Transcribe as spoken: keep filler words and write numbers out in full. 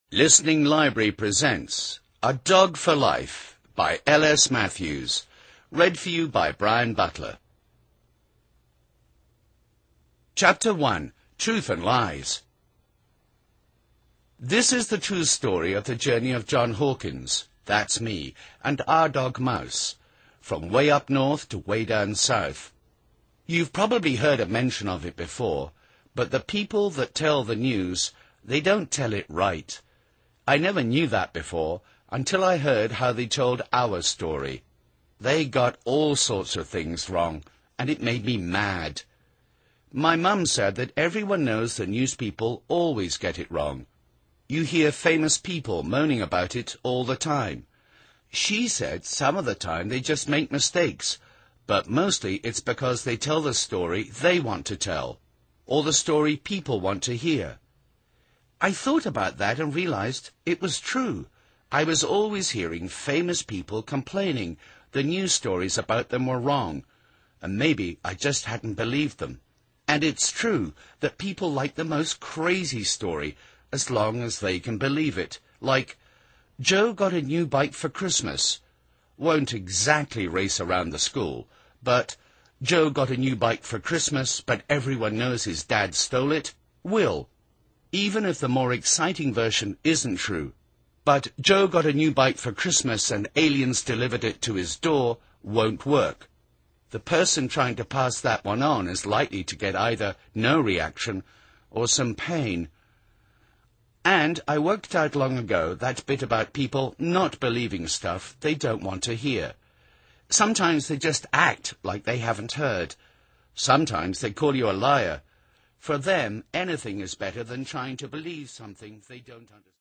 Listening Library presents A Dog for Life by L S Matthews, read for you by Brian Butler. Chapter one. Truth and Lies. This is the true story of the journey of John Hawkins, that's me, and our dog Mouse, from way up north to way down south. You've probably heard a mention of it before, but the people that tell the news, they don't tell it right. I never knew that before, until I heard how they told our story. They got all sorts of things wrong, and it made me mad. My mum said that everyone knows the news people always get it wrong. You hear famous people moaning about it all the time. She said some of the time they just make mistakes, but mostly it's because they tell the story they want to tell, or the story people want to hear. I thought about that and realized it was true. I was always hearing famous people complaining the news stories about them were wrong, and maybe I just hadn't believed them. And it's true that people like the most crazy story as long as they can believe it, like, Joe got a new bike for Christmas. Won't exactly race around the school, but Joe got a new bike for Christmas, but everyone knows his dad stole it, will. Even if the more exciting version isn't true, but Joe got a new bike for Christmas and aliens delivered it to his door, won't work. The person trying to pass that one on is likely to get either no reaction or some pain. And I worked out long ago that bit about people not believing stuff they don't want to hear. Sometimes they just act like they haven't heard. Sometimes they call you a liar. For them, anything is better than trying to believe something they don't understand.